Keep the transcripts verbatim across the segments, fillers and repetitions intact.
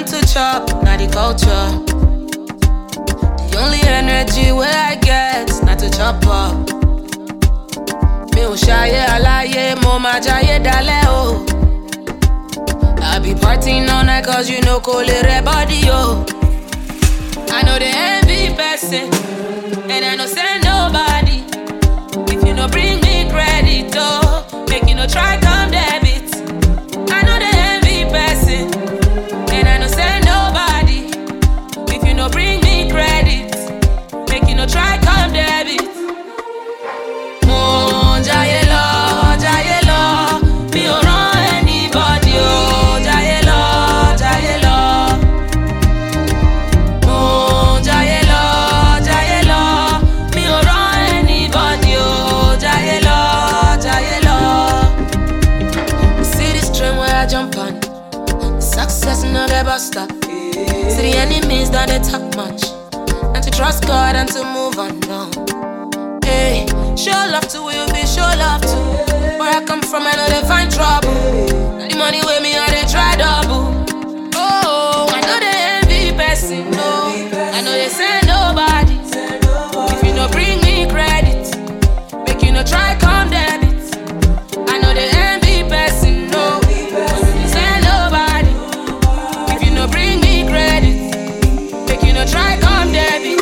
want to chop, not the culture. The only energy where I get, not to chop up. Me o shaye alaye, mo ma jaye dale o. I be partying all night cause you know call it body yo. I know the envy person, and I know send nobody. If you no bring me credit, oh, make you no try come debit. I know the envy person, and I know send nobody. If you no bring me credit, make you no try come debit. Oh, jaye lo, jaye lo, me o run anybody, oh, jaye lo, jaye lo. Oh, jaye lo, jaye lo, me o run anybody, oh, jaye lo, jaye lo. See this train where I jump on, success no get bust up. See the enemies that they talk much, and to trust God and to move on now. Hey, show love to who you be, show love to. Where I come from, I know they find trouble. And the money with me, I they try double. Oh, I know they envy person, no. I know they send nobody. If you no bring me credit, make you no try come debit. I know they envy person, no. They send nobody. If you no bring me credit, make you no try come debit.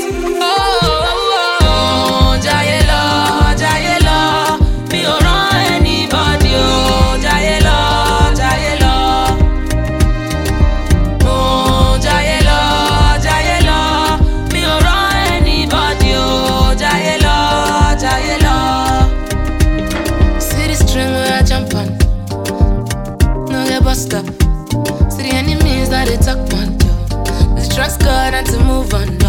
Stop. See the enemies that they talk about, yo. Let's trust God and to move on.